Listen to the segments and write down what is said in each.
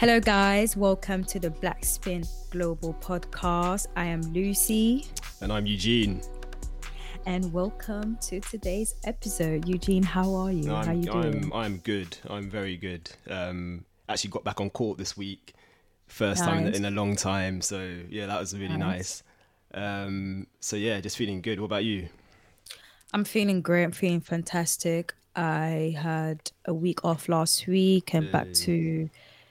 Hello, guys. Welcome to the Black Spin Global Podcast. I am Lucy. And I'm Eugene. And welcome to today's episode. Eugene, how are you? How you doing? I'm good. I'm very good. Actually got back on court this week. First time in a long time. So, yeah, that was really nice. Just feeling good. What about you? I'm feeling great. I'm feeling fantastic. I had a week off last week and back to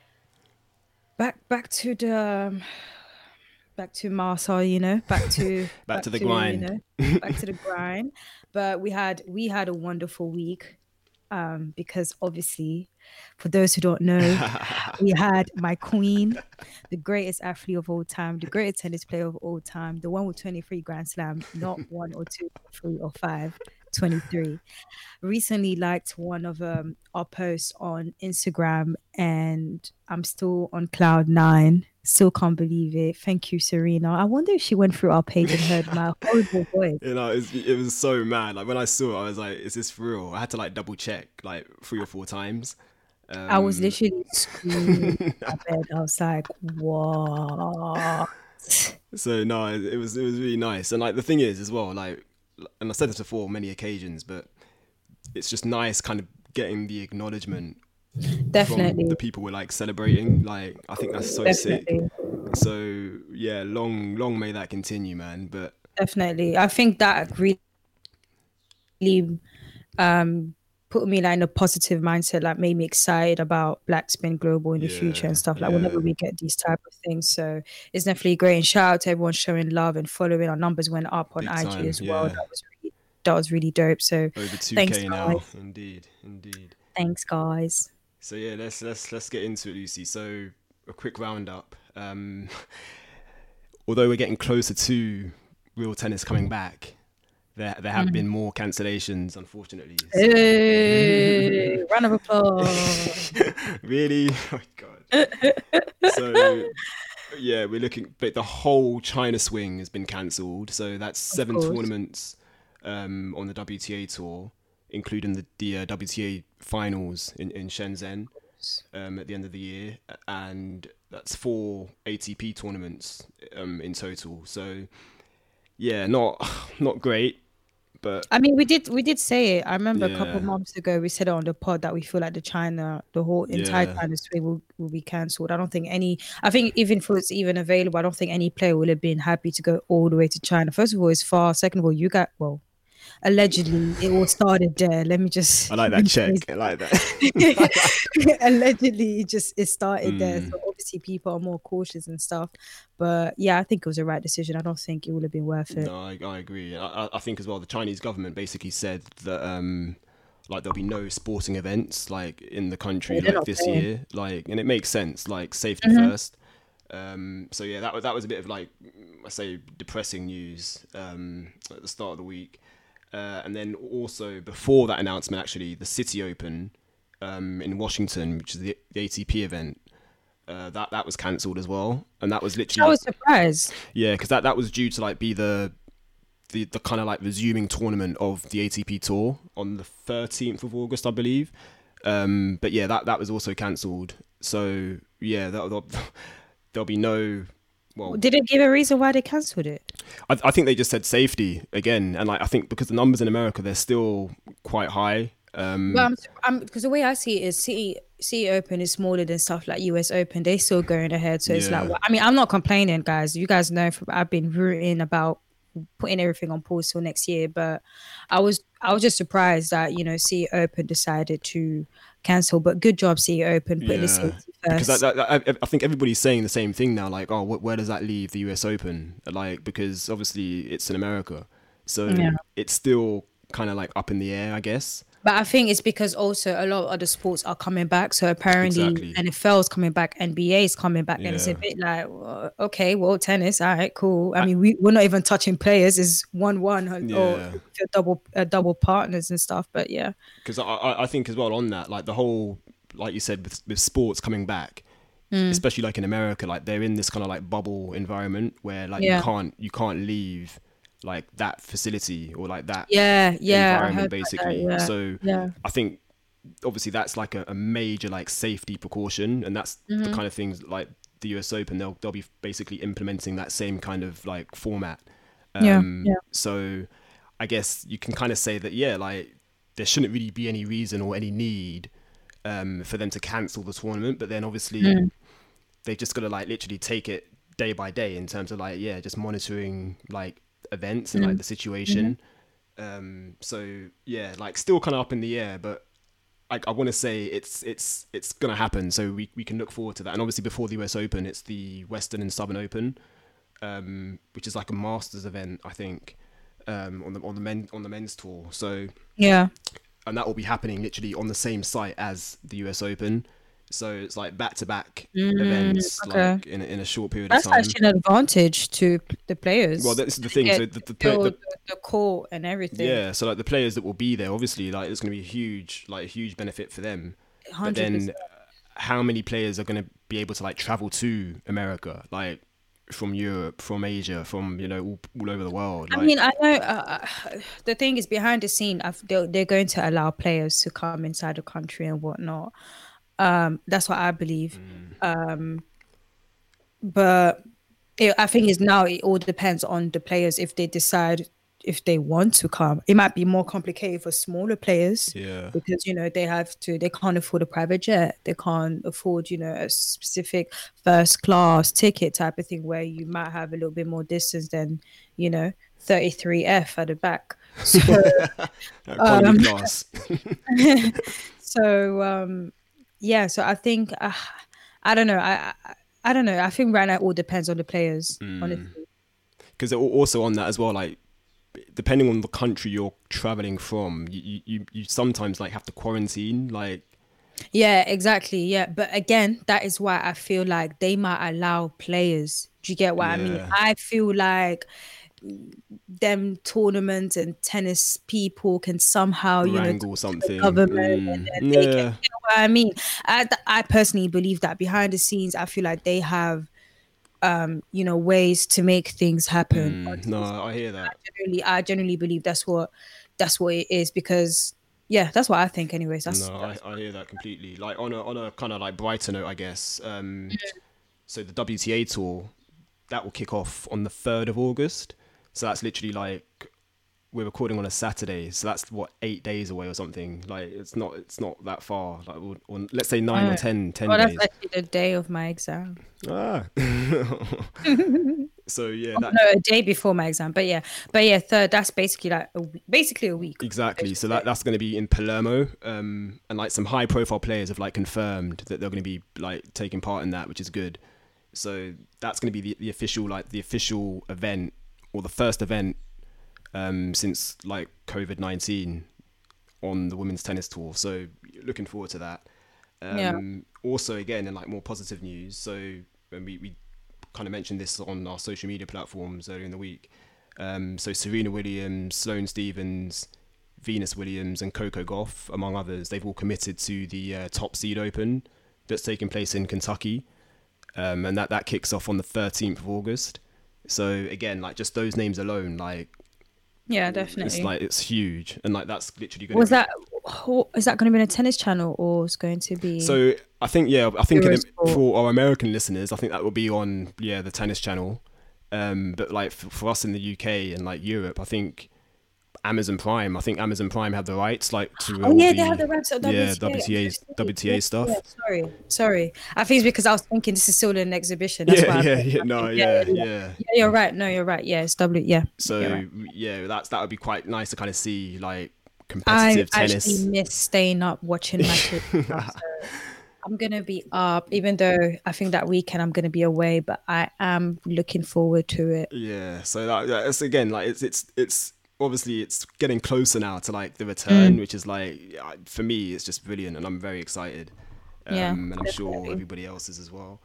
Marseille, back to the grind. Back to the grind. But we had a wonderful week, because obviously, for those who don't know, we had my queen, the greatest athlete of all time, the greatest tennis player of all time, the one with 23 Grand Slam, not one or two or three or five, 23. Recently liked one of our posts on Instagram, and I'm still on cloud nine. Still can't believe it. Thank you, Serena. I wonder if she went through our page and heard my horrible voice. It was so mad. Like when I saw it, I was like, "Is this for real?" I had to double check 3 or 4 times. I was literally screaming in my bed. I was like, "What?" So no, it was really nice. And the thing is as well, and I said this before on many occasions, but it's just nice kind of getting the acknowledgement definitely from the people we're celebrating. I think that's so definitely sick. So yeah, long may that continue, man. But definitely, I think that really put me in a positive mindset, made me excited about Black Spin Global in the future and stuff. Whenever we get these type of things, so it's definitely great. And shout out to everyone showing love and following. Our numbers went up on IG time, as well. That was really dope. So over 2K now. Indeed. Thanks, guys. So yeah, let's get into it, Lucy. So a quick roundup. Although we're getting closer to real tennis coming back, there have been more cancellations, unfortunately. Hey, round of applause. Really? Oh my God. So yeah, we're looking, but the whole China swing has been cancelled. So that's 7 tournaments on the WTA tour, including the WTA finals in Shenzhen at the end of the year, and that's 4 ATP tournaments in total. So yeah, not great, but I mean, we did say it. I remember a couple of months ago we said it on the pod that we feel like the whole entire China swing will be cancelled. I think even if it's even available, I don't think any player would have been happy to go all the way to China. First of all, it's far. Second of all, allegedly it all started there. Let me just I like that check. I like that. Allegedly it started there, so obviously people are more cautious and stuff, but yeah, I think it was the right decision. I don't think it would have been worth it. No, I agree. I think as well the Chinese government basically said that there'll be no sporting events in the country this year, and it makes sense, safety first. So yeah, that was a bit of I say depressing news at the start of the week. And then also before that announcement, actually, the City Open in Washington, which is the ATP event, that was cancelled as well, and that was literally. I was surprised. Yeah, because that was due to be the kind of resuming tournament of the ATP tour on the 13th of August, I believe. But yeah, that was also cancelled. So yeah, there'll be no. Well, did it give a reason why they cancelled it? I think they just said safety again, and I think because the numbers in America, they're still quite high. Well, because the way I see it is City Open is smaller than stuff like US Open. They're still going ahead, so it's I'm not complaining, guys. You guys know I've been rooting about putting everything on pause till next year, but I was just surprised that City Open decided to cancel. But good job, City Open, putting the safety first. Because I think everybody's saying the same thing now. Where does that leave the US Open? Because obviously it's in America, so it's still kind of up in the air, I guess. But I think it's because also a lot of other sports are coming back. So apparently NFL is coming back, NBA is coming back, and it's a bit okay, well, tennis, all right, cool. I mean, we're not even touching players. It's 1-1 or double partners and stuff. But yeah, because I think as well on that, the whole, like you said, with sports coming back, especially in America, they're in this kind of bubble environment where you can't leave that facility or that environment, basically. I think obviously that's like a major like safety precaution, and that's the kind of things like the US Open. They'll be basically implementing that same kind of like format. Yeah. Yeah. So I guess you can kind of say that, yeah, like there shouldn't really be any reason or any need for them to cancel the tournament, but then obviously they've just got to like literally take it day by day in terms of like, yeah, just monitoring like events and like the situation. So yeah, like still kind of up in the air, but I want to say it's gonna happen. So we can look forward to that. And obviously before the US Open, it's the Western and Southern Open, which is like a Masters event, I think, on the men's tour. So Yeah. and that will be happening literally on the same site as the US Open. So it's like back-to-back events, Okay. like in a short period That's of time. actually an advantage to the players. Well, this is the to thing. get So to feel the court and everything. yeah, so like the players that will be there, obviously, like it's going to be a huge benefit for them. But 100%. then, how many players are going to be able to like travel to America, like from Europe, from Asia, from all over the world? Like, I mean, I know the thing is behind the scene. They're going to allow players to come inside the country and whatnot. That's what I believe. But I think it's now it all depends on the players if they decide if they want to come. It might be more complicated for smaller players yeah, because they can't afford a private jet, they can't afford a specific first class ticket type of thing where you might have a little bit more distance than 33F at the back. So economy class. so yeah, so I think I don't know. I don't know. I think right now it all depends on the players, honestly. Because also on that as well, like depending on the country you're traveling from, you sometimes like have to quarantine, like. Yeah, exactly. Yeah, but again, that is why I feel like they might allow players. Do you get what I mean? Yeah. I feel like them tournaments and tennis people can somehow, Wrangle talk to the something. government and then they can, Yeah. you know what I mean? I personally believe that behind the scenes, I feel like they have, ways to make things happen. No, I hear that. I genuinely believe that's what it is because yeah, that's what I think. Anyways, No, I hear that completely. Like on a kind of like brighter note, I guess. So the WTA tour that will kick off on the 3rd of August. So that's literally like we're recording on a Saturday, so that's what 8 days away or something. Like it's not that far. Like or let's say 9 or 10 well, that's days. actually the day of my exam. Ah. So yeah, No, a day before my exam, but yeah, third. That's basically like basically a week. exactly. So that's going to be in Palermo, and like some high profile players have like confirmed that they're going to be like taking part in that, which is good. So that's going to be the official event or the first event since like COVID-19 on the women's tennis tour. So looking forward to that. Also, again, in like more positive news. So when we kind of mentioned this on our social media platforms earlier in the week. So Serena Williams, Sloane Stephens, Venus Williams, and Coco Gauff, among others, they've all committed to the Top Seed Open that's taking place in Kentucky. And that kicks off on the 13th of August. So again, like just those names alone, like Yeah, definitely. it's huge, and like that's literally going. Is that going to be on a tennis channel or is going to be? So I think for our American listeners, I think that will be on the tennis channel. But like for us in the UK and like Europe, I think Amazon Prime have the rights like to they have the rights of WTA stuff. Yeah, sorry. I think it's because I was thinking this is still an exhibition. That's Yeah. You're right. No, you're right. Yeah, it's yeah. So right. that would be quite nice to kind of see like competitive tennis. I actually miss staying up watching matches. So I'm gonna be up, even though I think that weekend I'm gonna be away, but I am looking forward to it. Yeah. So that's again like it's obviously it's getting closer now to like the return, which is like for me it's just brilliant, and I'm very excited. And I'm sure everybody else is as well.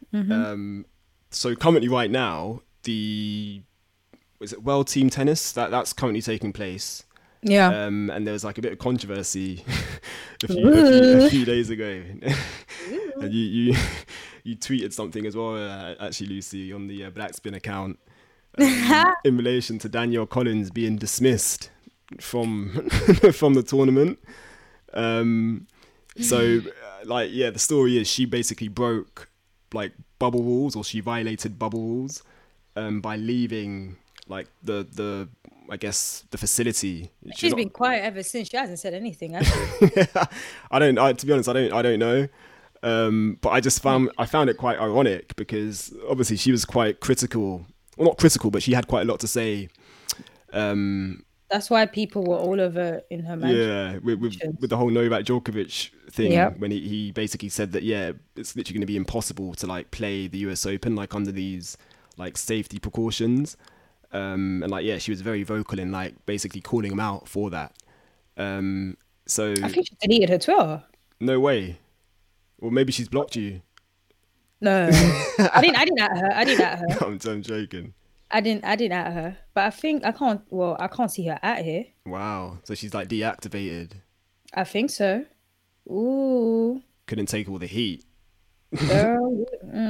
So currently, right now, is it World Team Tennis that's currently taking place. Yeah. And there was like a bit of controversy a few days ago, and you tweeted something as well, actually, Lucy, on the Blackspin account. In relation to Danielle Collins being dismissed from the tournament. Like, yeah, the story is she basically broke like bubble rules, or she violated bubble rules by leaving like the I guess the facility. She's been quiet ever since. She hasn't said anything, has she? To be honest, I don't know. But I found it quite ironic because obviously she was quite critical. Well, not critical, but she had quite a lot to say. That's why people were all over in her mansion. Yeah, with the whole Novak Djokovic thing, when he basically said that, yeah, it's literally going to be impossible to like play the US Open like under these like safety precautions. And like, yeah, she was very vocal in like basically calling him out for that. So I think she deleted her Twitter. No way. Or maybe she's blocked you. No, I didn't at her. I'm joking. I didn't at her, but I think I can't see her at here. Wow. So she's like deactivated. I think so. Ooh. Couldn't take all the heat. Girl.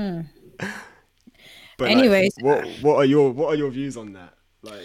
But anyways, like, what are your views on that? Like,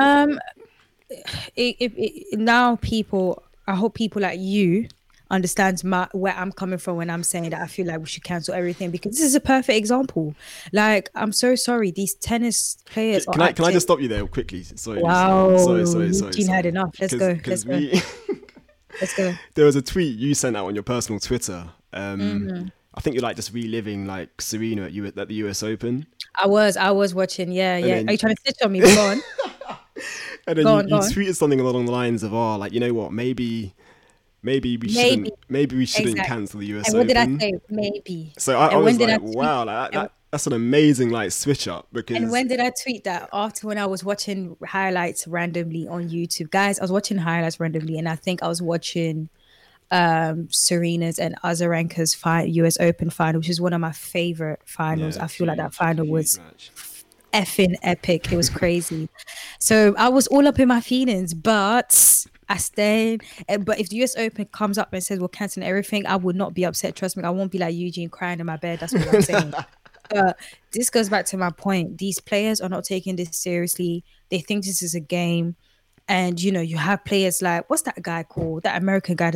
now I hope people like you understands where I'm coming from when I'm saying that I feel like we should cancel everything, because this is a perfect example. Like, I'm so sorry, these tennis players can I just stop you there quickly? Sorry. Wow. Sorry. Gene had enough. Let's go. Let's go. There was a tweet you sent out on your personal Twitter. I think you're like just reliving like Serena at the US Open. I was watching. Yeah. Are you trying to snitch on me? Go on. And then you tweeted something along the lines of, like, you know what, maybe we shouldn't cancel the US Open. And what did I say? Maybe. So I was like, wow, like, that's an amazing like switch up. Because and when did I tweet that? After when I was watching highlights randomly on YouTube, guys. I was watching highlights randomly, and I think I was watching Serena's and Azarenka's US Open final, which is one of my favorite finals. I feel like that final was effing epic. It was crazy. So I was all up in my feelings, but I stayed. But if the US Open comes up and says we're canceling everything, I would not be upset. Trust me, I won't be like Eugene crying in my bed. That's what I'm saying. But this goes back to my point. These players are not taking this seriously. They think this is a game. And you know, you have players like, what's that guy called? That American guy.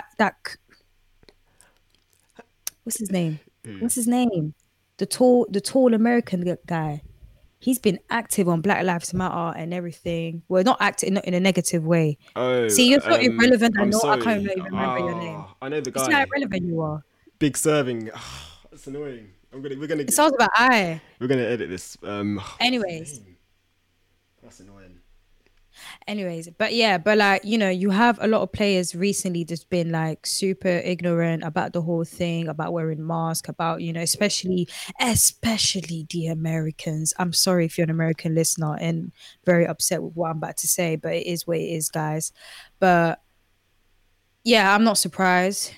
What's his name? The tall American guy. He's been active on Black Lives Matter and everything. Well, not active in a negative way. Oh, see, you're so irrelevant. I can't even remember your name. I know the guy. It's how irrelevant you are. Big serving. That's annoying. It sounds about We're gonna edit this. Anyways. That's annoying. Anyways, but like, you know, you have a lot of players recently that's been like super ignorant about the whole thing, about wearing masks, about, you know, especially the Americans. I'm sorry if you're an American listener and very upset with what I'm about to say, but it is what it is, guys. But yeah, I'm not surprised.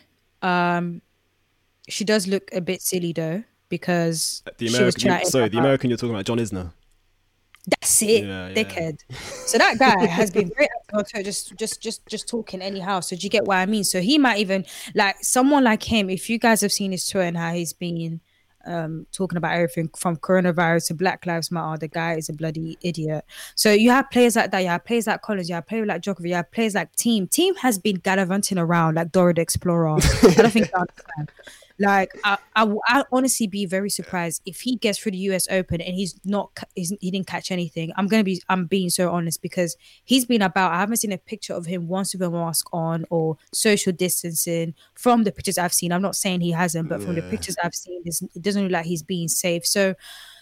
She does look a bit silly though, because the American you're talking about, John Isner. That's it, dickhead. So that guy has been very active on Twitter, just talking anyhow. So do you get what I mean? So he might even, like, someone like him, if you guys have seen his Twitter and how he's been talking about everything from coronavirus to Black Lives Matter, the guy is a bloody idiot. So you have players like that, you have players like Collins, you have players like Djokovic, you have players like Team has been gallivanting around like Dora the Explorer. I don't think you understand. Like, I honestly be very surprised if he gets through the US Open and he didn't catch anything. I'm being so honest, because he's been about. I haven't seen a picture of him once with a mask on or social distancing. From the pictures I've seen, I'm not saying he hasn't, but from the pictures I've seen, it doesn't look like he's being safe. So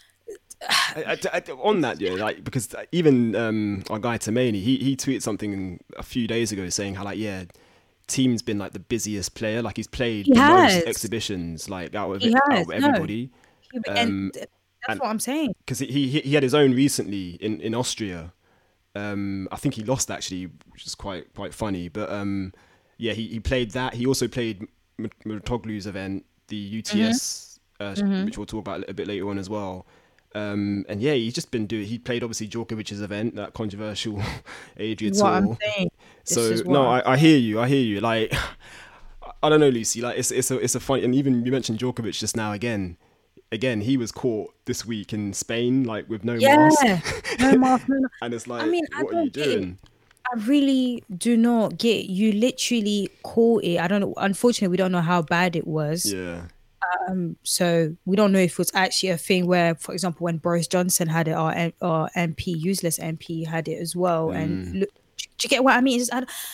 on that, like, because even our guy Tomani, he tweeted something a few days ago saying how, like, Team's been like the busiest player. Like, he's played most exhibitions, like out of everybody. And that's what I'm saying. Because he had his own recently in Austria. I think he lost actually, which is quite funny. But he played that. He also played Murtoglu's event, the UTS, which we'll talk about a bit later on as well. And he's just been he played obviously Djokovic's event, that controversial Adria Tour. I'm saying. So no, I hear you. Like, I don't know, Lucy. Like, it's a funny, and even you mentioned Djokovic just now again. He was caught this week in Spain, like with no mask. No mask. And it's like, I mean, what are you doing? I really do not get you literally call it. I don't know. Unfortunately, we don't know how bad it was. Yeah. So we don't know if it was actually a thing where, for example, when Boris Johnson had it, our MP, useless MP, had it as well. And Mm, look, do you get what I mean? It's just,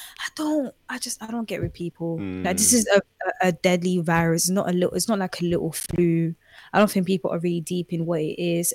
I don't get with people. Like this is a deadly virus. It's not a little. It's not like a little flu. I don't think people are really deep in what it is,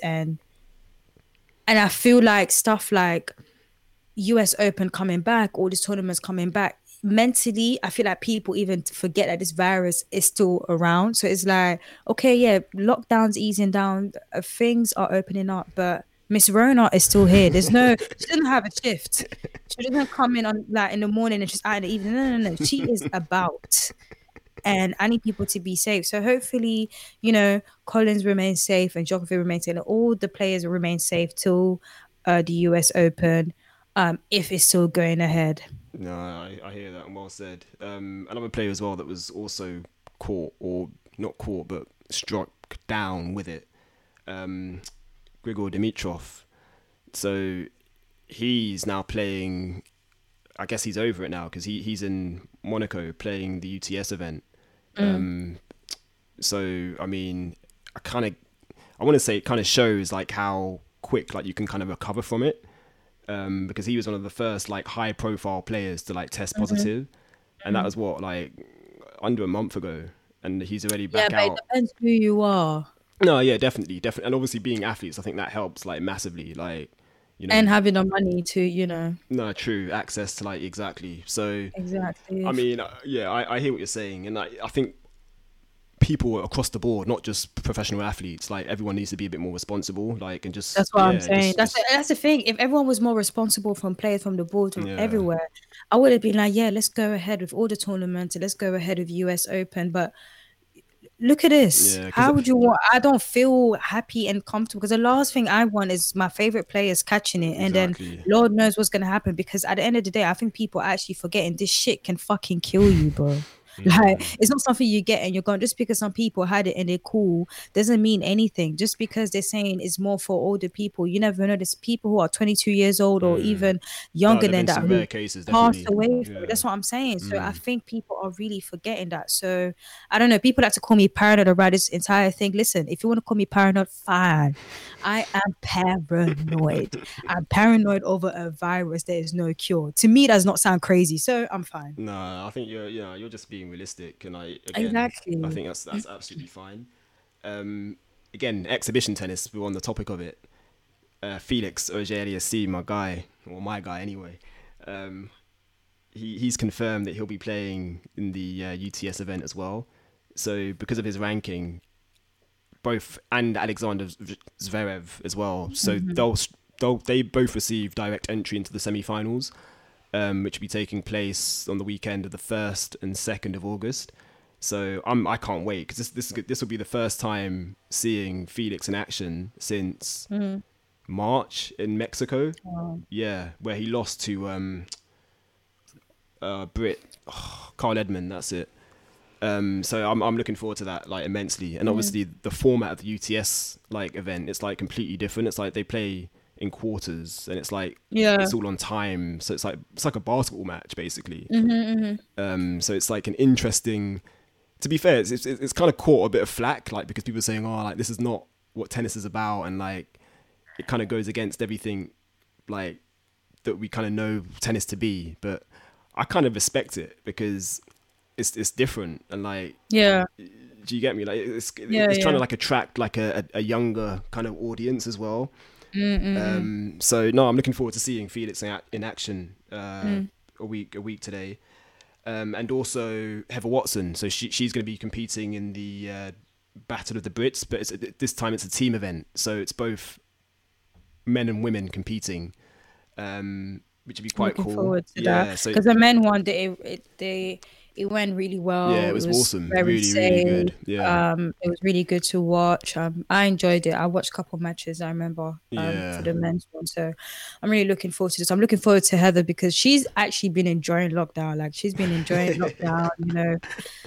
and I feel like stuff like US Open coming back, all these tournaments coming back, mentally, I feel like people even forget that this virus is still around. So it's like, okay, yeah, lockdown's easing down, things are opening up, but Miss Rona is still here. She doesn't have a shift. She doesn't come in on like in the morning and she's out in the evening. No, no, no. She is about. And I need people to be safe. So hopefully, Collins remains safe and Djokovic remains safe. And all the players remain safe till the US Open, if it's still going ahead. no, I hear that and well said. Another player as well that was also caught, or not caught, but struck down with it. Um, Grigor Dimitrov. So he's now playing. I guess he's over it now because he's in Monaco playing the UTS event. Um, so I mean, I want to say it kind of shows like how quick like you can kind of recover from it. Because he was one of the first like high profile players to like test positive, and that was what, like under a month ago, and he's already Yeah, back but it out. depends who you are No, yeah, definitely, and obviously being athletes, I think that helps like massively, like you know, and having the money to, no, true access to like exactly. So I exactly. mean, yeah, I hear what you're saying, and I think people across the board, not just professional athletes, like everyone needs to be a bit more responsible, like and just That's what I'm saying. That's the thing. If everyone was more responsible from players, from the board, from yeah, everywhere, I would have been like, yeah, let's go ahead with all the tournaments. Let's go ahead with US Open. But look at this. yeah, because How would you want? I don't feel happy and comfortable because the last thing I want is my favorite players catching it, and then exactly. Lord knows what's gonna happen. Because at the end of the day, I think people are actually forgetting this shit can fucking kill you, bro. Like it's not something you get and you're going just because some people had it and they're cool doesn't mean anything. Just because they're saying it's more for older people, you never know. There's people who are 22 years old or even No, younger there've than been that some who rare cases, passed definitely. away from it. Yeah. That's what I'm saying. So I think people are really forgetting that. So I don't know. People like to call me paranoid about this entire thing. Listen, if you want to call me paranoid, fine. I am paranoid. I'm paranoid over a virus there is no cure. To me, that does not sound crazy. So I'm fine. No, I think you're just being realistic, and I Exactly. think that's absolutely fine. Um, Again, exhibition tennis. We're on the topic of it. Felix Auger-Aliassime, my guy, or my guy anyway. Um, he's confirmed that he'll be playing in the UTS event as well. So because of his ranking, both and Alexander Zverev as well. So they both receive direct entry into the semi-finals, which will be taking place on the weekend of the 1st and 2nd of August. So I can't wait because this will be the first time seeing Felix in action since March in Mexico. Wow. Yeah, where he lost to Brit Carl Edmund. That's it. So I'm looking forward to that like immensely, and obviously the format of the UTS like event, it's like completely different. It's like they play in quarters, and it's like Yeah. it's all on time, so it's like a basketball match basically. So it's like an interesting. To be fair, it's kind of caught a bit of flack, like because people are saying, oh, like this is not what tennis is about, and like it kind of goes against everything like that we kind of know tennis to be. But I kind of respect it because it's different, and like Yeah. do you get me? Like Yeah. it's trying to Yeah. like attract like a younger kind of audience as well. So no, I'm looking forward to seeing Felix in action a week today, and also Heather Watson. So she's going to be competing in the Battle of the Brits, but this time it's a team event, so it's both men and women competing, which would be quite Looking cool. forward to that Yeah, so because the men one it went really yeah, it well. It was was awesome, very really safe. good. Yeah, It was really good to watch. I enjoyed it. I watched a couple of matches. I remember for yeah. the men's one. So I'm really looking forward to this. I'm looking forward to Heather because she's actually been enjoying lockdown. Like she's been enjoying lockdown.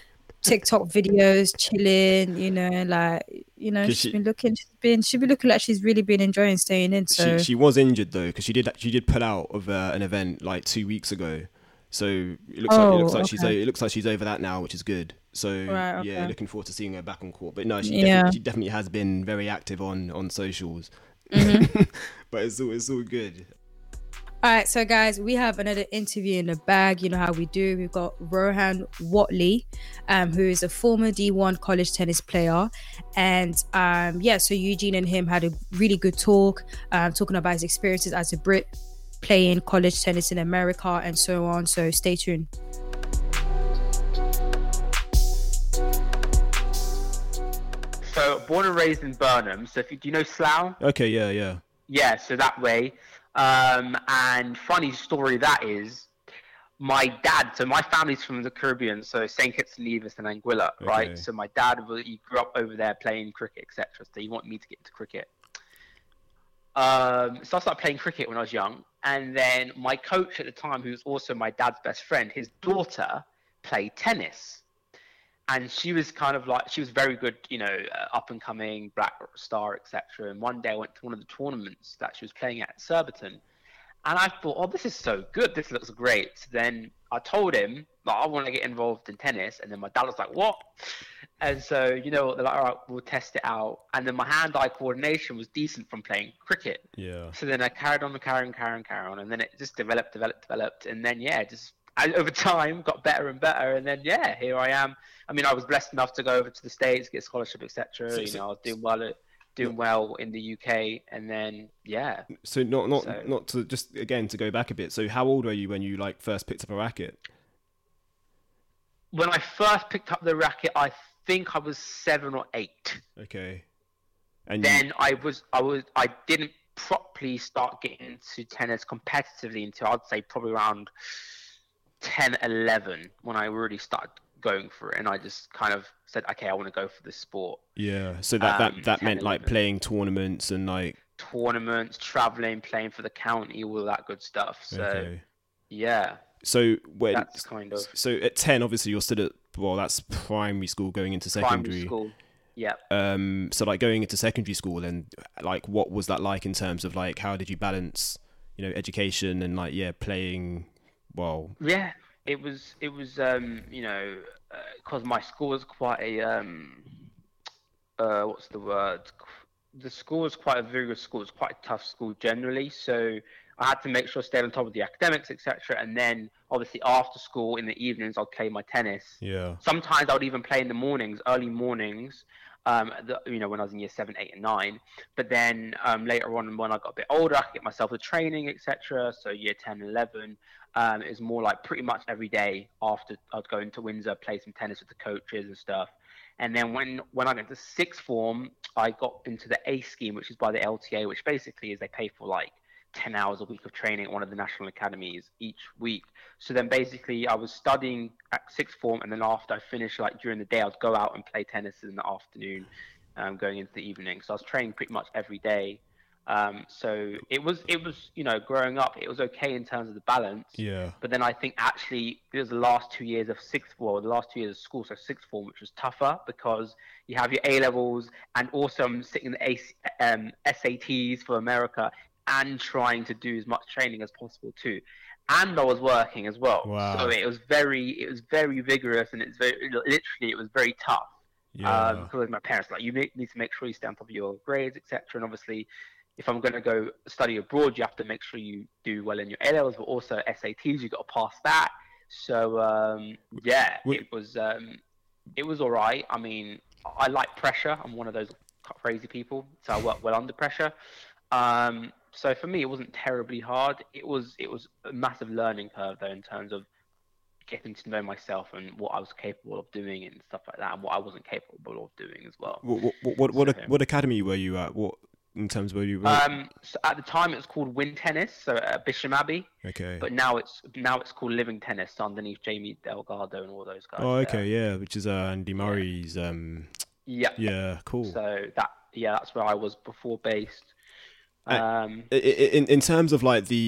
TikTok videos, chilling, Because she's been looking like she's really been enjoying staying in. So she was injured though, because she did pull out of an event like 2 weeks ago. So it looks like she's over that now, which is good. So right, yeah, okay. looking forward to seeing her back on court. But no, Yeah. she definitely has been very active on socials. Mm-hmm. But it's all good. All right, so guys, we have another interview in the bag. You know how we do. We've got Rohan Watley, who is a former D1 college tennis player. And so Eugene and him had a really good talk, talking about his experiences as a Brit playing college tennis in America and so on. So stay tuned. So born and raised in Burnham. So do you know Slough? Okay, yeah. Yeah, so that way. And funny story that is, my dad, so my family's from the Caribbean, so St. Kitts and Nevis and Anguilla, right? Okay. So my dad, he grew up over there playing cricket, etc. So he wanted me to get into cricket. So I started playing cricket when I was young. And then my coach at the time, who was also my dad's best friend, his daughter played tennis. And she was kind of like, she was very good, up and coming, black star, etc. And one day I went to one of the tournaments that she was playing at Surbiton. And I thought, oh, this is so good. This looks great. So then I told him that I want to get involved in tennis. And then my dad was like, what? And so, they're like, all right, we'll test it out. And then my hand-eye coordination was decent from playing cricket. Yeah. So then I carried on. And then it just developed. And then, over time got better and better. And then, here I am. I mean, I was blessed enough to go over to the States, get a scholarship, etc. I was doing well in the UK, and then So not to just again to go back a bit. So how old were you when you first picked up a racket? When I first picked up the racket, I think I was 7 or 8. Okay. And then I didn't properly start getting into tennis competitively until I'd say probably around 10, 11 when I really started going for it, and I just kind of said, okay, I want to go for this sport. Yeah, so that meant playing tournaments and traveling, playing for the county, all that good stuff. So okay. Yeah. So that's kind of. So at 10, obviously you're still at that's primary school going into secondary. Primary school. Yeah. So going into secondary school, then what was that like in terms of how did you balance education and playing well? Yeah. It was because my school was quite a what's the word? The school was quite a vigorous school. It's quite a tough school generally, so I had to make sure I stayed on top of the academics, etc. And then obviously after school in the evenings, I'd play my tennis. Yeah. Sometimes I would even play in the mornings, early mornings. When I was in year 7, 8, and 9. But then later on, when I got a bit older, I could get myself the training, etc. So year 10 and 11. It was more pretty much every day after I'd go into Windsor, play some tennis with the coaches and stuff. And then when I went to sixth form, I got into the ACE scheme, which is by the LTA, which basically is they pay for 10 hours a week of training at one of the national academies each week. So then basically I was studying at sixth form, and then after I finished, during the day, I'd go out and play tennis in the afternoon, going into the evening. So I was training pretty much every day. So it was growing up, it was okay in terms of the balance. Yeah. But then I think actually it was the last 2 years of the last 2 years of school, so sixth form, which was tougher because you have your A levels, and also I'm sitting in the SATs for America and trying to do as much training as possible too. And I was working as well. Wow. So it was very vigorous, and it was very tough. Yeah. Because my parents you need to make sure you stay on top of your grades, etc. And obviously, if I'm going to go study abroad, you have to make sure you do well in your A levels, but also SATs, you got to pass that. So it was all right. I mean, I like pressure. I'm one of those crazy people, so I work well under pressure. So for me, it wasn't terribly hard. It was a massive learning curve though, in terms of getting to know myself and what I was capable of doing and stuff like that, and what I wasn't capable of doing as well. What academy were you at? What in terms of where you were? So at the time it was called Win Tennis, so at Bisham Abbey. Okay. But now it's called Living Tennis, underneath Jamie Delgado and all those guys. Oh, okay, yeah, which is Andy Murray's. Yeah. Yeah, cool. So that's where I was before based. In terms of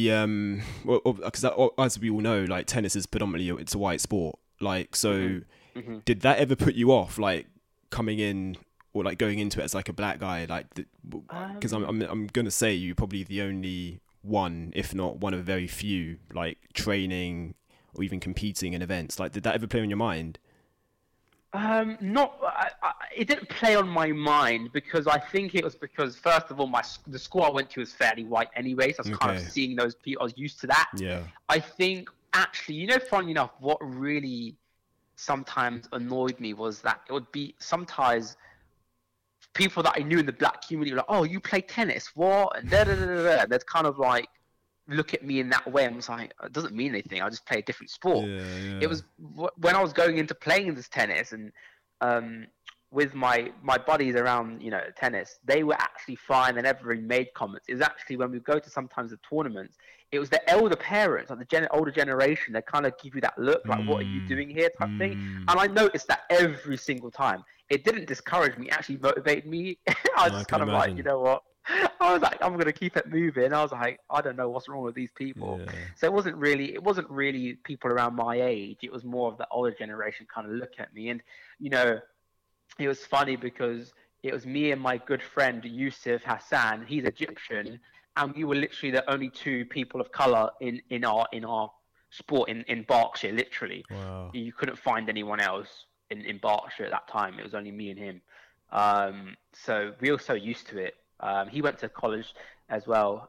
because as we all know, tennis is predominantly it's a white sport. So Did that ever put you off, like coming in or like going into it as like a black guy? Like, because I'm gonna say you're probably the only one, if not one of very few, like training or even competing in events. Like, did that ever play on your mind? It didn't play on my mind because I think it was because, first of all, the school I went to was fairly white anyway, so I was kind of seeing those people. I was used to that. Yeah. I think actually, funny enough, what really sometimes annoyed me was that it would be sometimes people that I knew in the black community were like, "Oh, you play tennis? What?" And they'd kind of like look at me in that way. And I was like, it doesn't mean anything. I just play a different sport. Yeah. It was when I was going into playing this tennis and with my buddies around, tennis, they were actually fine. They never really made comments. It was actually when we go to sometimes the tournaments, it was the elder parents, like the older generation, they kind of give you that look, like, what are you doing here type thing. And I noticed that every single time. It didn't discourage me, it actually motivated me. I was just kind of like, you know what? I was like, I'm going to keep it moving. I was like, I don't know what's wrong with these people. Yeah. So it wasn't really people around my age. It was more of the older generation kind of look at me. And, it was funny because it was me and my good friend, Yusuf Hassan. He's Egyptian. And we were literally the only two people of color in our sport in Berkshire, literally. Wow. You couldn't find anyone else in Berkshire at that time. It was only me and him. So we were so used to it. He went to college as well.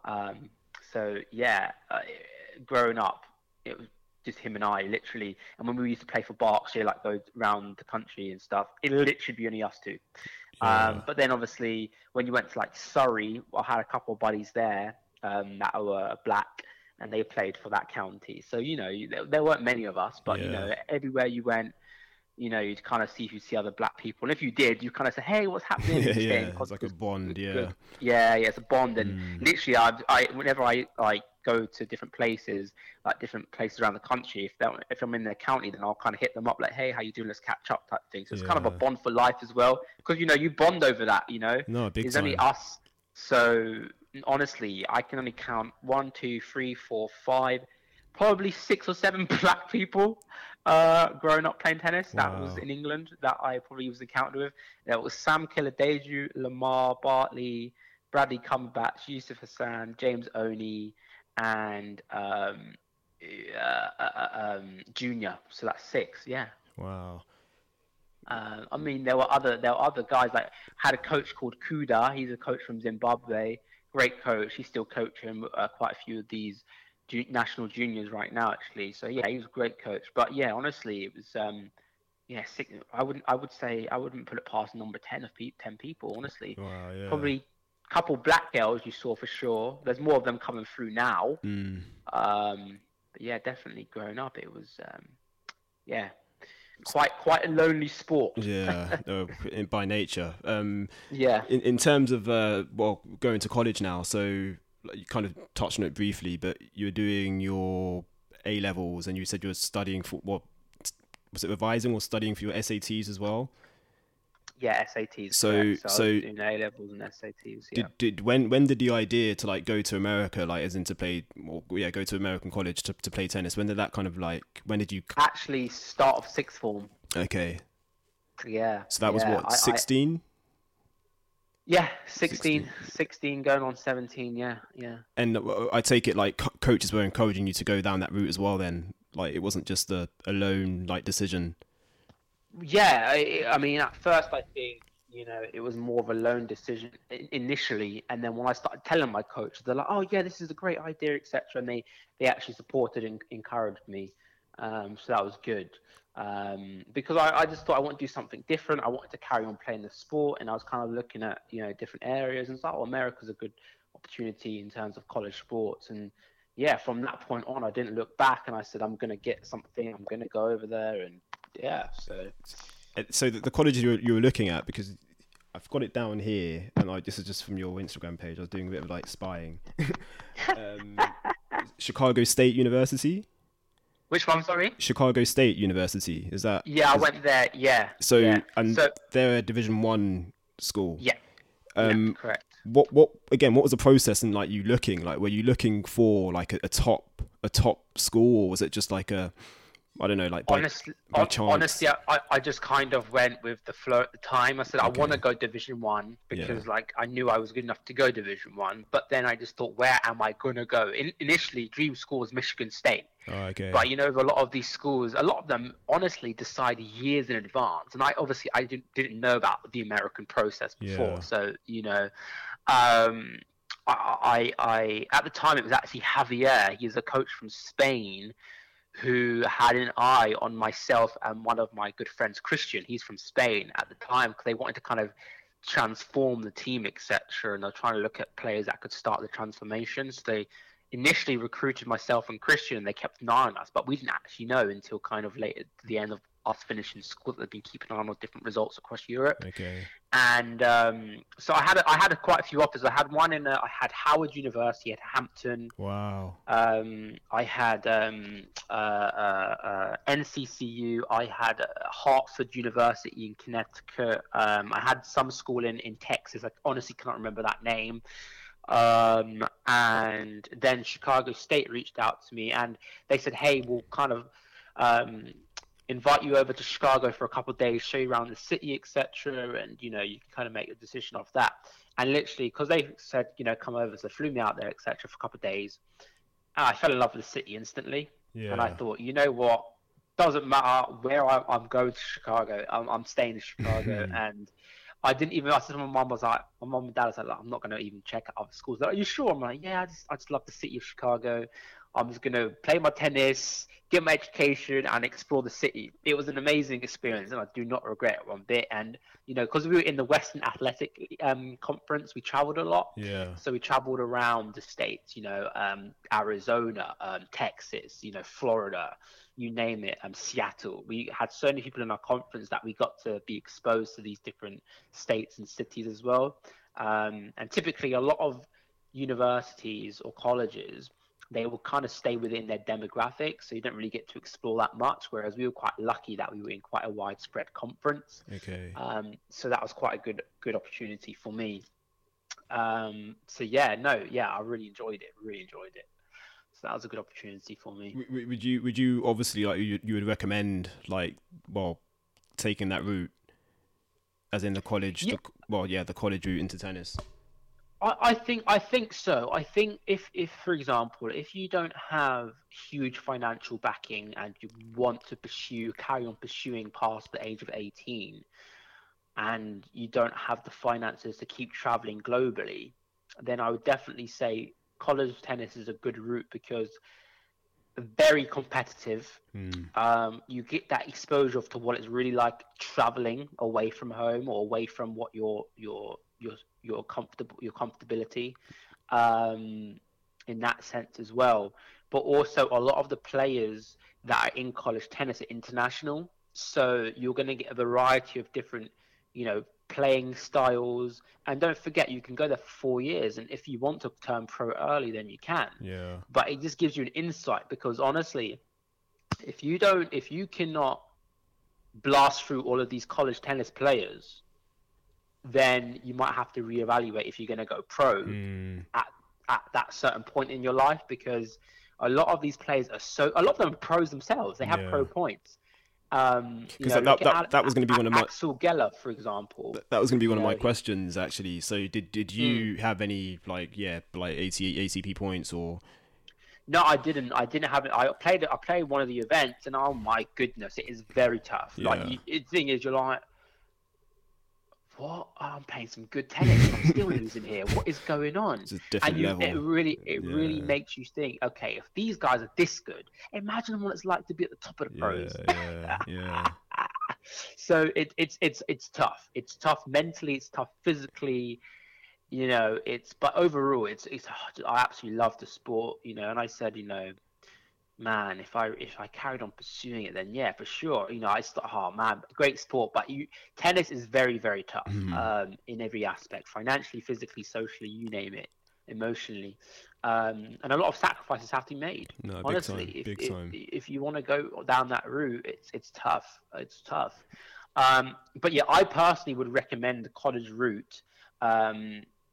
Growing up, it was just him and I, literally. And when we used to play for Berkshire, like go around the country and stuff, it'd literally be only us two. Yeah. But then obviously when you went to like Surrey, I had a couple of buddies there that were black, and they played for that county. So, there weren't many of us, but, everywhere you went, you'd kind of see other black people. And if you did, you kind of say, hey, what's happening? It's like a bond, yeah, it's a bond. And literally, whenever I like go to different places around the country, if I'm in their county, then I'll kind of hit them up like, hey, how you doing? Let's catch up type thing. So it's kind of a bond for life as well. Because, you bond over that, No, big It's time. only us. So honestly, I can only count 1, 2, 3, 4, 5, probably 6 or 7 black people growing up playing tennis. Wow. That was in England that I probably was encountered with. There was Sam Killadeju, Lamar Bartley, Bradley Cumberbatch, Yusuf Hassan, James Oney, and Junior. So that's 6. Yeah. Wow. I mean, there were other guys. Like, had a coach called Kuda. He's a coach from Zimbabwe. Great coach. He's still coaching quite a few of these national juniors right now, actually. So yeah, he was a great coach. But yeah, honestly, it was sick. I would say I wouldn't put it past number 10 of 10 people, honestly. Wow, yeah. Probably a couple black girls you saw for sure. There's more of them coming through now. But yeah, definitely growing up, it was quite a lonely sport. Yeah, by nature. Yeah. In terms of going to college now, so you kind of touched on it briefly, but you're doing your A levels, and you said you were studying for what was it, revising or studying for your SATs as well? Yeah, SATs. So I was doing A levels and SATs. Yeah. When did the idea to like go to America, like as in to play, go to American college to play tennis? When did that kind of like? When did you actually start of 6th form? Okay. Yeah. So that was what, 16? Yeah, 16 going on 17, yeah. And I take it like coaches were encouraging you to go down that route as well then? Like it wasn't just a lone like decision? Yeah, I mean, at first I think, it was more of a lone decision initially. And then when I started telling my coach, they're like, oh yeah, this is a great idea, etc. And they actually supported and encouraged me. So that was good. Because I just thought I want to do something different. I wanted to carry on playing the sport, and I was kind of looking at different areas and thought, America's a good opportunity in terms of college sports. And yeah, from that point on, I didn't look back, and I said, I'm going to get something. I'm going to go over there, and yeah. So the colleges you were looking at, because I've got it down here, and this is just from your Instagram page. I was doing a bit of like spying. Chicago State University. Which one, sorry? Chicago State University. Is that? Yeah, I went there. Yeah. So they're a Division 1 school. Yeah. Correct. What was the process in like you looking? Like, were you looking for like a top school, or was it just like I don't know, like Honestly, by chance? honestly, I just kind of went with the flow at the time. I said I want to Okay. go Division One Yeah. because like I knew I was good enough to go Division One. But then I just thought, where am I gonna go? Initially, dream school was Michigan State. Oh, okay. But you know, a lot of these schools, a lot of them honestly decide years in advance. And I didn't know about the American process before. Yeah. So you know, um, I at the time it was actually Javier. He's a coach from Spain who had an eye on myself and one of my good friends, Christian. He's from Spain at the time because they wanted to kind of transform the team, etc. And they're trying to look at players that could start the transformation. So they initially recruited myself and Christian, and they kept an eye on us, but we didn't actually know until kind of late at the end of us finishing school that they've been keeping an eye on different results across Europe. Okay. And so I had quite a few offers. I had one I had Howard University at Hampton. Wow. I had NCCU. I had Hartford University in Connecticut. I had some school in Texas. I honestly can't remember that name. And then Chicago State reached out to me and they said, hey, we'll kind of invite you over to Chicago for a couple of days, show you around the city, etc. And, you know, you can kind of make a decision off that. And literally, because they said, you know, come over, so they flew me out there, etc. for a couple of days. And I fell in love with the city instantly. Yeah. And I thought, you know what? Doesn't matter where I'm going to Chicago. I'm staying in Chicago. And I said to my mum, my mum and dad was like, I'm not going to even check out other schools. They're like, are you sure? I'm like, yeah, I just love the city of Chicago. I'm just going to play my tennis, get my education, and explore the city. It was an amazing experience, and I do not regret it one bit. And, you know, because we were in the Western Athletic Conference, we traveled a lot. Yeah. So we traveled around the states, you know, Arizona, Texas, you know, Florida, you name it, Seattle. We had so many people in our conference that we got to be exposed to these different states and cities as well. And typically a lot of universities or colleges, they will kind of stay within their demographic, so you don't really get to explore that much, whereas we were quite lucky that we were in quite a widespread conference. Okay. So that was quite a good opportunity for me. So I really enjoyed it. So that was a good opportunity for me. Would you obviously, like, you would recommend, like, well, taking that route as in the college, Yeah. the college route into tennis? I think so. I think if for example, if you don't have huge financial backing and you want to carry on pursuing past the age of 18, and you don't have the finances to keep traveling globally, then I would definitely say college tennis is a good route because very competitive. You get that exposure to what it's really like traveling away from home or away from what your comfortability in that sense as well. But also a lot of the players that are in college tennis are international, so you're going to get a variety of different, you know, playing styles. And don't forget, you can go there for 4 years, and if you want to turn pro early, then you can. Yeah. But it just gives you an insight, because honestly, if you cannot blast through all of these college tennis players, then you might have to reevaluate if you're going to go pro at that certain point in your life, because a lot of these players a lot of them are pros themselves. They have pro points. Because that was going to be one of my Axel Geller, for example. That was going to be one of my questions, actually. So did you have any ACP points or? No, I didn't. I didn't have it. I played one of the events, and oh my goodness, it is very tough. Yeah. Like the thing is, you're like, what? I'm playing some good tennis. I'm still losing here. What is going on? It's a different level. It really makes you think. Okay, if these guys are this good, imagine what it's like to be at the top of the pros. Yeah. So it's tough. It's tough mentally. It's tough physically. You know, but overall, it's. I absolutely love the sport. You know, and I said, you know, man, if I carried on pursuing it, then yeah, for sure. You know, great sport, but tennis is very, very tough in every aspect, financially, physically, socially, you name it, emotionally, and a lot of sacrifices have to be made. No, honestly, big time. If you want to go down that route, it's tough. It's tough. But yeah, I personally would recommend the college route.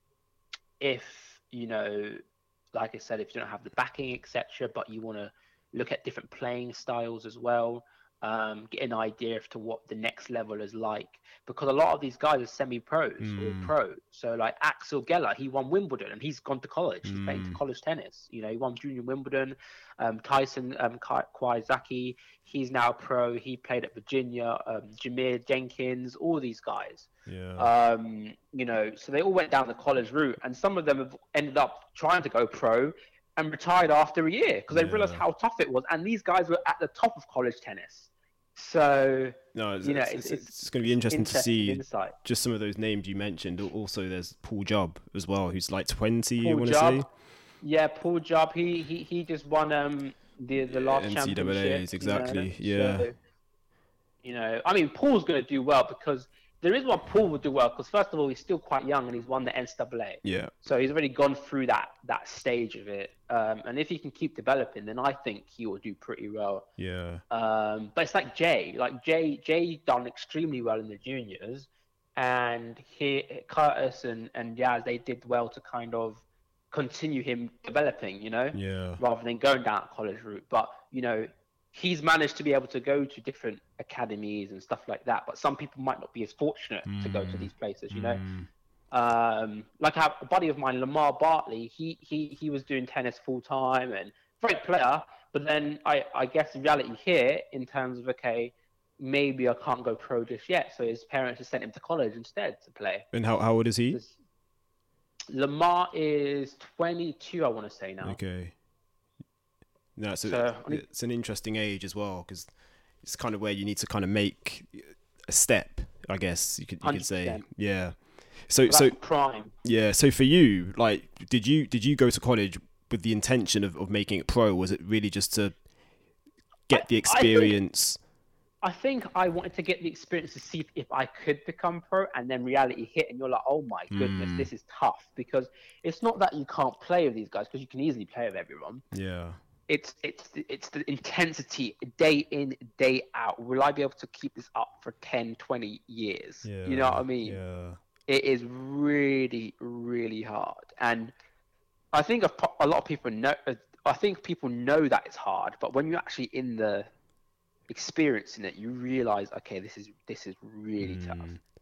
If you know, like I said, if you don't have the backing, etc., but you want to look at different playing styles as well, get an idea as to what the next level is like. Because a lot of these guys are semi-pros or Mm, pro. So like Axel Geller, he won Wimbledon and he's gone to college. He's playing mm, college tennis. You know, he won junior Wimbledon. Tyson Kawasaki, he's now a pro. He played at Virginia. Jameer Jenkins, all these guys. yeah. You know, so they all went down the college route, and some of them have ended up trying to go pro and retired after a year because they realized Yeah. how tough it was. And these guys were at the top of college tennis. So, No, you know, it's going to be it's interesting to see insight. just some of those names you mentioned. Also, there's Paul Jubb as well, who's like 20, I Paul want to say. Jubb, yeah, Paul Jubb, he just won the last championship. NCAAs, exactly. Yeah. So, you know, I mean, Paul's going to do well because there is what Paul would do well because first of all, he's still quite young and he's won the NCAA. Yeah. So he's already gone through that stage of it. And if he can keep developing, then I think he will do pretty well. Yeah. But it's like Jay done extremely well in the juniors, and Curtis and Yaz, they did well to kind of continue him developing, you know, Yeah. rather than going down a college route. But you know, he's managed to be able to go to different academies and stuff like that. But some people might not be as fortunate to go to these places, you know. Like I have a buddy of mine, Lamar Bartley. He was doing tennis full time and great player. But then I guess the reality here, in terms of okay, maybe I can't go pro just yet. So his parents have sent him to college instead to play. And how old is he? Lamar is 22, I want to say now. Okay. No, So it's an interesting age as well because it's kind of where you need to kind of make a step, I guess you could say. 100%. Yeah. So prime. yeah. So for you, like, did you go to college with the intention of making it pro? Was it really just to get the experience? I think I wanted to get the experience to see if I could become pro, and then reality hit, and you're like, oh my goodness, this is tough because it's not that you can't play with these guys because you can easily play with everyone. Yeah. It's the intensity day in, day out. Will I be able to keep this up for 10, 20 years? Yeah. You know what I mean? Yeah. It is really, really hard. And I think a lot of people know, I think people know that it's hard, but when you're actually in the experiencing it, you realize, okay, this is really tough.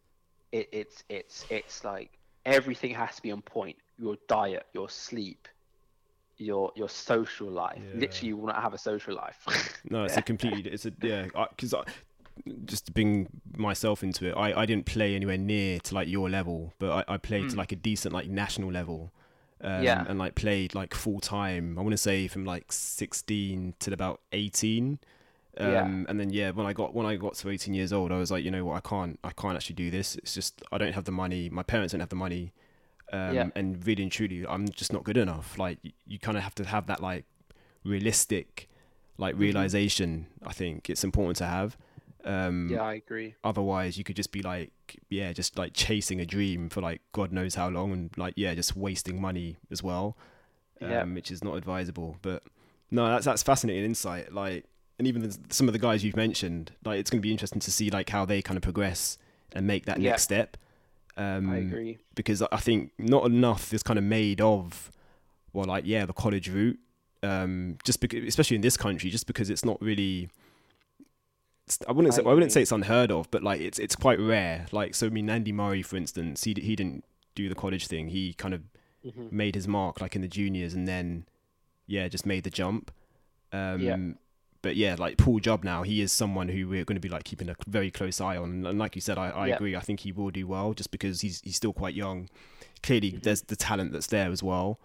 It's like everything has to be on point. Your diet, your sleep, your social life. Yeah. Literally, you will not have a social life. No, it's because just to bring myself into it, I didn't play anywhere near to like your level, but I played to like a decent like national level. And like played like full time. I want to say from like 16 to about 18. And then when I got to 18 years old, I was like, you know what, I can't actually do this. It's just I don't have the money. My parents don't have the money. And really and truly, I'm just not good enough. Like you kind of have to have that like realistic like realization. I think it's important to have. I agree. Otherwise, you could just be like, just like chasing a dream for like God knows how long, and like just wasting money as well, which is not advisable. But no, that's fascinating insight. Like, and even some of the guys you've mentioned, like it's going to be interesting to see like how they kind of progress and make that next step. I agree, because I think not enough is kind of made of, the college route. Just because, especially in this country, just because it's not really. I wouldn't say it's unheard of, but like it's quite rare. Like, so I mean, Andy Murray, for instance, he didn't do the college thing. He kind of made his mark like in the juniors, and then just made the jump. But like Paul Jubb now, he is someone who we're going to be like keeping a very close eye on. And like you said, I agree. I think he will do well just because he's still quite young. Clearly, there's the talent that's there as well.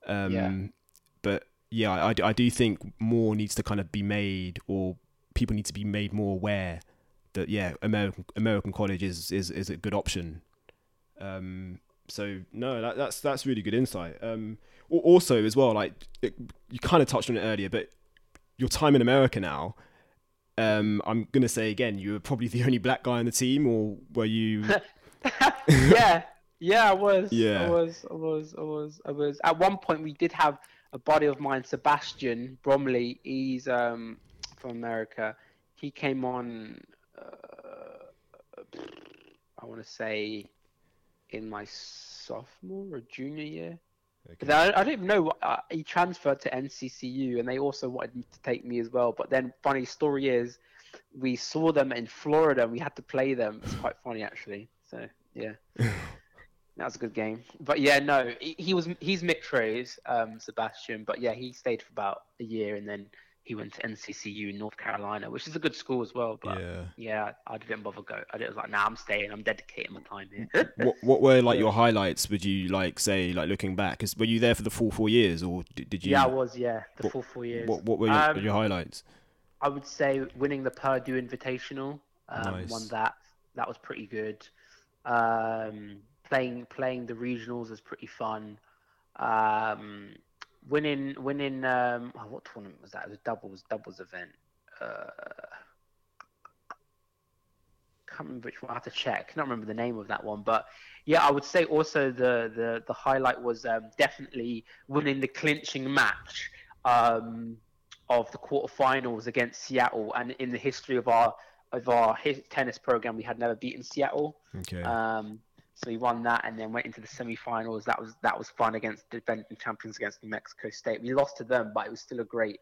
But I do think more needs to kind of be made, or people need to be made more aware that American college is a good option. So no, that's really good insight. Also as well, like you kind of touched on it earlier, but your time in America now, I'm gonna say again, you were probably the only black guy on the team, or were you? I was. Yeah. I was. At one point, we did have a buddy of mine, Sebastian Bromley. He's from America. He came on. I want to say in my sophomore or junior year. Okay. I don't even know. He transferred to NCCU, and they also wanted to take me as well. But then, funny story is, we saw them in Florida, and we had to play them. It's quite funny, actually. So yeah, that was a good game. But yeah, no, he's mixed-race, Sebastian. But yeah, he stayed for about a year, and then he went to NCCU in North Carolina, which is a good school as well. But yeah I didn't bother go. I was like, nah, I'm staying. I'm dedicating my time here. What were like your highlights? Would you like say, like looking back? 'Cause were you there for the full 4 years, or did you? Yeah, I was. Yeah, the full 4 years. What were your highlights? I would say winning the Purdue Invitational. Nice. Won that. That was pretty good. Playing the regionals was pretty fun. Winning what tournament was that? It was a doubles event. Can't remember which one. I have to check. Can't remember the name of that one. But yeah, I would say also the highlight was definitely winning the clinching match of the quarterfinals against Seattle. And in the history of our tennis program, we had never beaten Seattle. Okay. So we won that, and then went into the semi-finals. That was fun against defending champions against New Mexico State. We lost to them, but it was still a great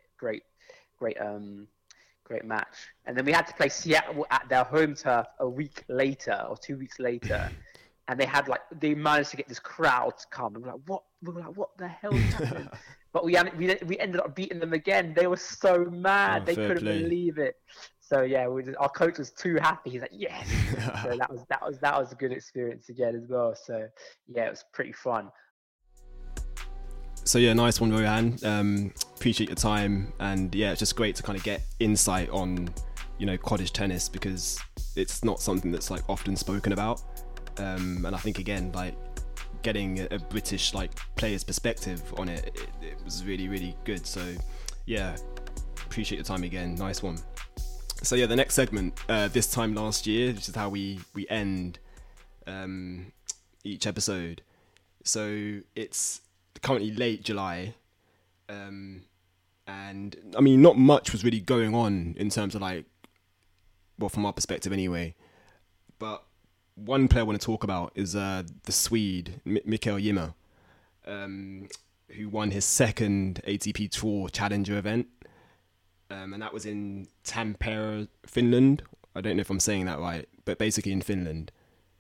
match. And then we had to play Seattle at their home turf a week later or 2 weeks later, and they managed to get this crowd to come. And we were like, what the hell is happening? But we ended up beating them again. They were so mad, they couldn't believe it. So yeah, our coach was too happy. He's like, yes. So that was a good experience again as well. So yeah, it was pretty fun. So yeah, nice one, Rohan. Appreciate your time, and yeah, it's just great to kind of get insight on, cottage tennis, because it's not something that's like often spoken about. And I think again, like getting a British like player's perspective on it was really, really good. So yeah, appreciate your time again. Nice one. So yeah, the next segment, this time last year, which is how we end each episode. So it's currently late July, and I mean, not much was really going on in terms of like, well, from our perspective anyway. But one player I want to talk about is the Swede, Mikael Ymer, who won his second ATP Tour Challenger event. And that was in Tampere, Finland. I don't know if I'm saying that right, but basically in Finland.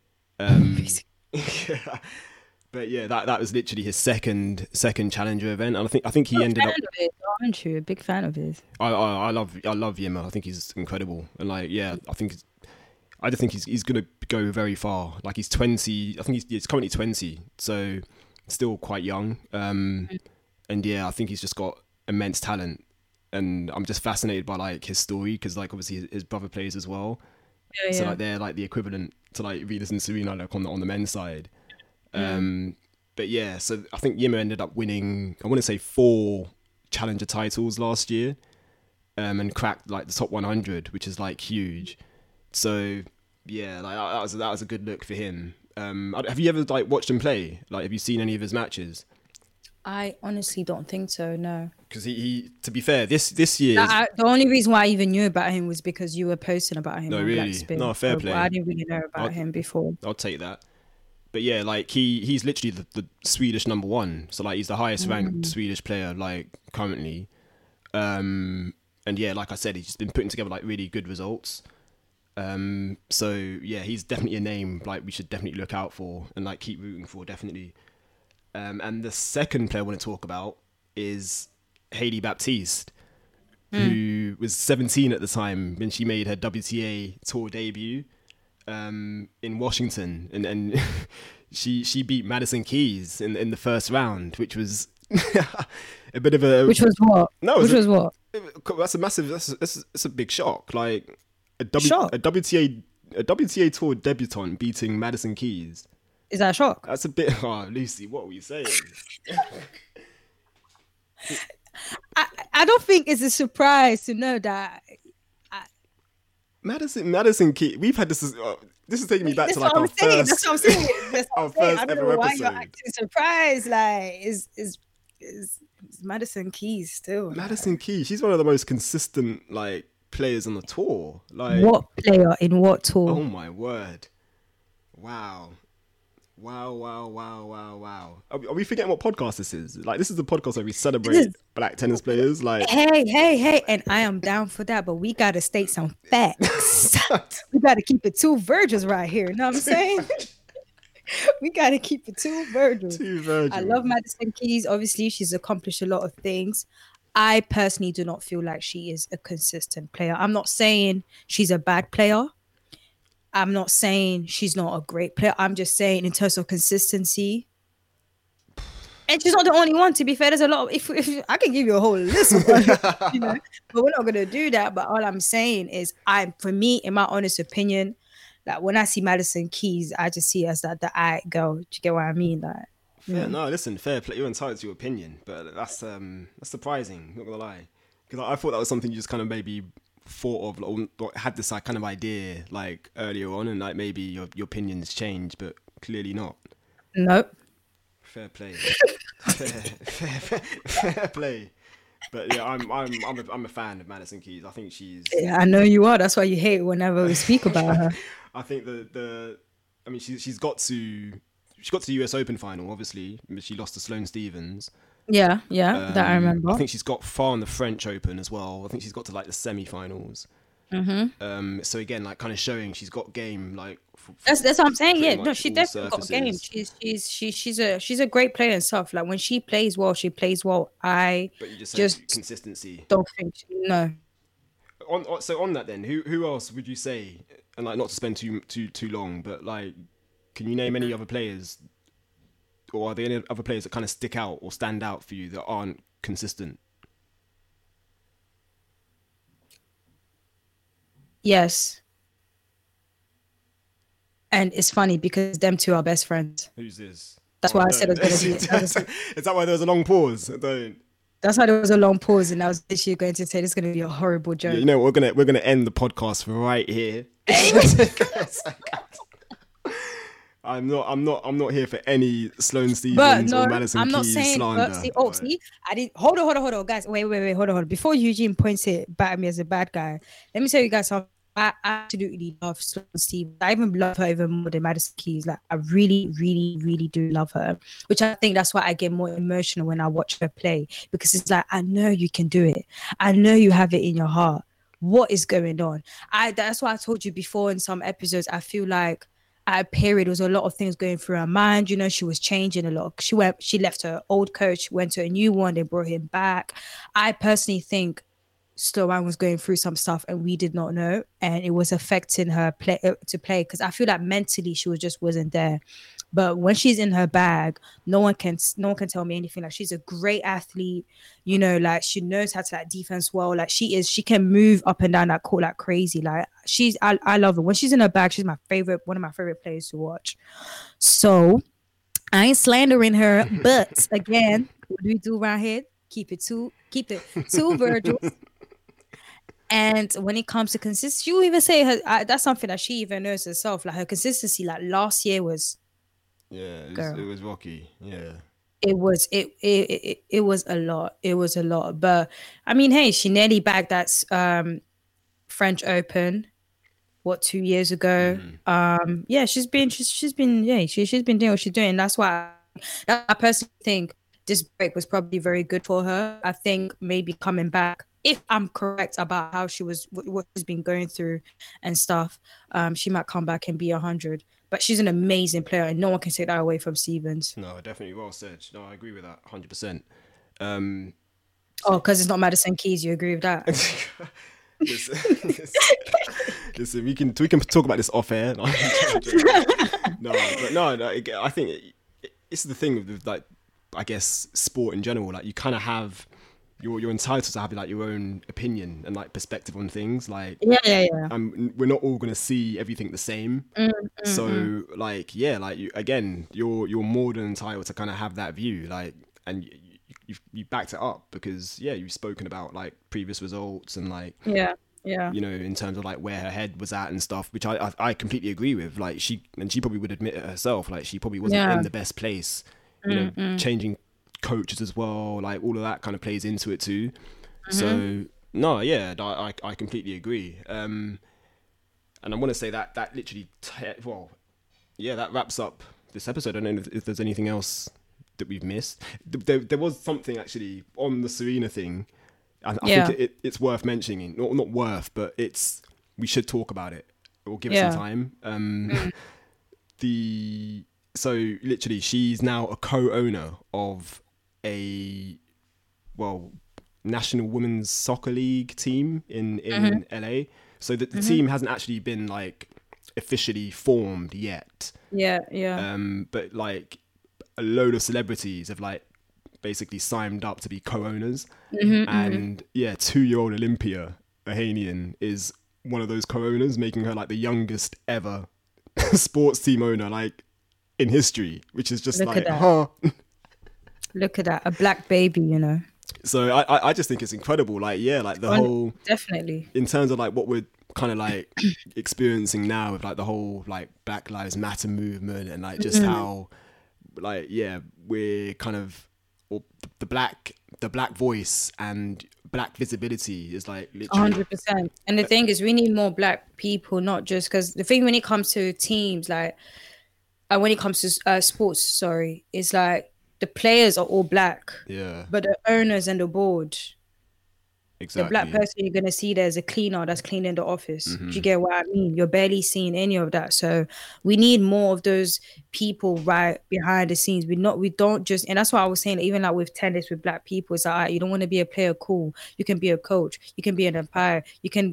Yeah. But yeah, that was literally his second Challenger event, and I think he ended up. Aren't you a big fan of his? I love Ymer. I think he's incredible, and like yeah, I just think he's gonna go very far. Like he's 20. I think he's currently 20, so still quite young. And yeah, I think he's just got immense talent. And I'm just fascinated by like his story, because like obviously his brother plays as well, so like they're like the equivalent to like Venus and Serena, like on the men's side. But yeah, so I think Ymer ended up winning, I want to say 4 Challenger titles last year, and cracked like the top 100, which is like huge. So yeah, like that was a good look for him. Have you ever like watched him play? Like, have you seen any of his matches? I honestly don't think so, no. Because he to be fair, this year... the only reason why I even knew about him was because you were posting about him. No, on really? Blackspin. No, fair play. I didn't really know about him before. I'll take that. But yeah, like he's literally the Swedish number 1. So like he's the highest ranked Swedish player like currently. And yeah, like I said, he's just been putting together like really good results. So yeah, he's definitely a name like we should definitely look out for and like keep rooting for, definitely. And the second player I want to talk about is Hailey Baptiste, who was 17 at the time when she made her WTA Tour debut in Washington, and she beat Madison Keys in the first round, which was a bit of a... Which was what? No, which was what? That's a massive... That's a big shock. Like a Shock? a WTA Tour debutante beating Madison Keys. Is that a shock? That's a bit... Oh, Lucy, what were you saying? I don't think it's a surprise to know that. Madison Keys. We've had this. This is taking me back to like our first. That's what I'm saying. Our first ever I don't know why episode. you're acting surprised. Like, is Madison Keys still? Madison Keys. She's one of the most consistent like players on the tour. Like, what player in what tour? Oh my word! Wow. Wow. Are we forgetting what podcast this is? Like, this is the podcast where we celebrate black tennis players. Like, hey, and I am down for that, but we gotta state some facts. We gotta keep it two Virgils right here. You know what I'm saying? We gotta keep it two Virgils. I love Madison Keys. Obviously, she's accomplished a lot of things. I personally do not feel like she is a consistent player. I'm not saying she's a bad player. I'm not saying she's not a great player. I'm just saying in terms of consistency. And she's not the only one, to be fair. There's a lot of, if I can give you a whole list of but we're not gonna do that. But all I'm saying is, for me, in my honest opinion, like when I see Madison Keys, I just see her as that the eye girl. Do you get what I mean? Like, no, listen, fair play. You're entitled to your opinion, but that's surprising. Not gonna lie, because I thought that was something you just kind of maybe thought of, or had this like kind of idea like earlier on, and like maybe your opinions changed, but clearly not. Nope. Fair play. fair play. But yeah, I'm a fan of Madison Keys. I think she's. Yeah, I know you are. That's why you hate whenever we speak about her. I think I mean, she's got to the US Open final. Obviously, she lost to Sloane Stephens. Yeah, that I remember. I think she's got far in the French Open as well. I think she's got to like the semi-finals. Mm-hmm. So again, like kind of showing she's got game. Like that's what I'm saying. Yeah, no, she definitely got game. She's a great player and stuff. Like when she plays well, she plays well. But you just consistency. Don't think no. On that then, who else would you say? And like not to spend too long, but like, can you name any other players? Or are there any other players that kind of stick out or stand out for you that aren't consistent? Yes. And it's funny because them two are best friends. Who's this? That's why I said it was going to be... Is that why there was a long pause? That's why there was a long pause, and I was literally going to say this is going to be a horrible joke. Yeah, you know, we're gonna end the podcast right here. I'm not here for any Sloane Stephens or Madison Keys slander. See, I didn't. Hold on, guys. Wait, hold on. Before Eugene points it back at me as a bad guy, let me tell you guys something. I absolutely love Sloane Stephens. I even love her even more than Madison Keys. Like, I really, really, really do love her. Which I think that's why I get more emotional when I watch her play, because it's like, I know you can do it. I know you have it in your heart. What is going on? That's why I told you before in some episodes. I feel like at a period, there was a lot of things going through her mind. You know, she was changing a lot. She left her old coach, went to a new one. They brought him back. I personally think Sloane was going through some stuff and we did not know, and it was affecting her play because I feel like mentally she wasn't there. But when she's in her bag, no one can tell me anything. Like, she's a great athlete, you know, like she knows how to like defense well. Like she can move up and down that court like crazy. Like I love her. When she's in her bag, she's one of my favorite players to watch. So I ain't slandering her, but again, what do we do around here? Keep it two Virgils. And when it comes to consistency, she will even say that's something that she even knows herself. Like her consistency, like last year was. Yeah, it was rocky. Yeah, it was a lot. It was a lot. But I mean, hey, she nearly bagged that French Open. 2 years ago? Mm-hmm. Yeah, she's been doing what she's doing. That's why I personally think this break was probably very good for her. I think maybe coming back, if I'm correct about how she was, what she's been going through and stuff, she might come back and be 100. But she's an amazing player, and no one can take that away from Stephens. No, definitely well said. No, I agree with that 100%. Because it's not Madison Keys, you agree with that? Listen, we can talk about this off air. No, I think it's the thing with like, I guess, sport in general. Like, you kind of have. You're entitled to have like your own opinion and like perspective on things. Like, yeah. We're not all gonna see everything the same. So like, yeah, like you're more than entitled to kind of have that view. Like, and you backed it up because you've spoken about like previous results and like you know, in terms of like where her head was at and stuff, which I completely agree with. Like she probably would admit it herself. Like she probably wasn't in the best place. You know, changing coaches as well, like all of that kind of plays into it too. So no, yeah, I completely agree. And I want to say that literally that wraps up this episode. I don't know if there's anything else that we've missed. There was something actually on the Serena thing. I think it's worth mentioning. Not worth, but we should talk about it. We'll give it some time. So literally, she's now a co-owner of a National Women's Soccer League team in LA. So the team hasn't actually been like officially formed yet. But like a load of celebrities have like basically signed up to be co-owners, and 2-year-old Olympia Ohanian is one of those co-owners, making her like the youngest ever sports team owner like in history, which is just Look at that, a black baby, you know. So I just think it's incredible, like like the whole, definitely in terms of like what we're kind of like experiencing now with like the whole like Black Lives Matter movement, and like just how like we're kind of, or the black voice and black visibility is like literally 100%. And the thing is, we need more black people, not just because the thing when it comes to teams, like when it comes to sports, it's like the players are all black, but the owners and the board, the black person you're going to see there is a cleaner that's cleaning the office. Do you get what I mean? You're barely seeing any of that. So we need more of those people right behind the scenes. We don't just, and that's why I was saying, even like with tennis, with black people, it's like, you don't want to be a player, cool. You can be a coach. You can be an umpire. You can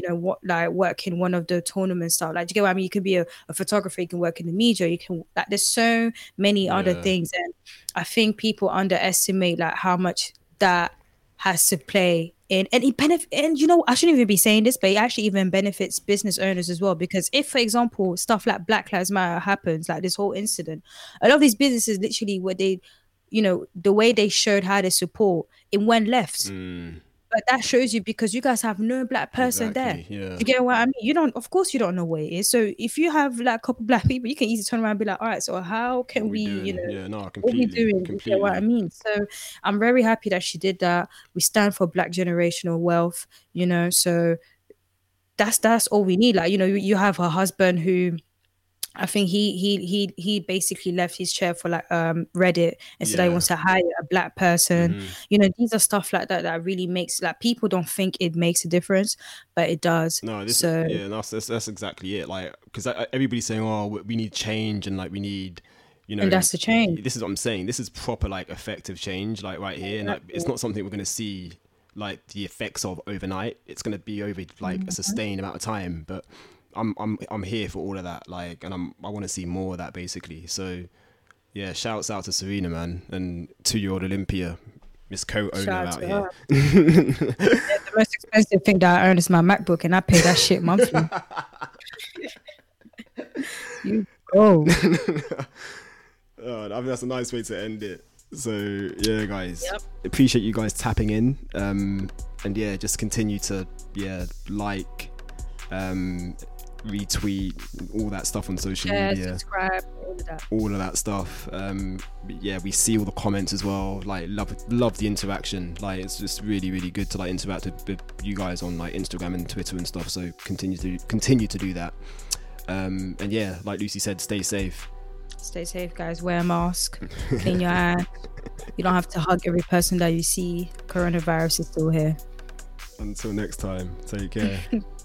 work in one of the tournament stuff. Like, do you get what I mean? You can be a photographer. You can work in the media. You can, like, there's so many other things. And I think people underestimate like how much that has to play in, and it benefit, and you know, I shouldn't even be saying this, but it actually even benefits business owners as well, because if, for example, stuff like Black Lives Matter happens, like this whole incident, a lot of these businesses literally, where they, you know, the way they showed how they support, it went left. But that shows you, because you guys have no black person there. You get what I mean? Of course you don't know where it is. So if you have like a couple black people, you can easily turn around and be like, all right, so how can we, what we doing? You get what I mean? So I'm very happy that she did that. We stand for Black generational wealth, you know, so that's all we need. Like, you know, you have her husband who, I think he basically left his chair for like Reddit and said he wants to hire a black person. You know, these are stuff like that really makes, like, people don't think it makes a difference, but it does. That's exactly it. Like, because everybody's saying, oh, we need change, and like we need, you know, and that's the change. This is what I'm saying. This is proper like effective change, like right here. And like, it's not something we're going to see like the effects of overnight. It's going to be over like a sustained amount of time, but I'm here for all of that, like, and I want to see more of that, basically. So yeah, shouts out to Serena, man, and 2-year-old Olympia, Miss Co-owner out here. The most expensive thing that I own is my MacBook, and I pay that shit monthly. You go. I think that's a nice way to end it. So yeah, guys, appreciate you guys tapping in, and yeah, just continue to like, retweet, all that stuff on social media, subscribe, all of that stuff. We see all the comments as well. Like, love the interaction. Like, it's just really, really good to like interact with you guys on like Instagram and Twitter and stuff. So continue to do that. And yeah, like Lucy said, stay safe. Stay safe, guys. Wear a mask. Clean your hands. You don't have to hug every person that you see. Coronavirus is still here. Until next time, take care.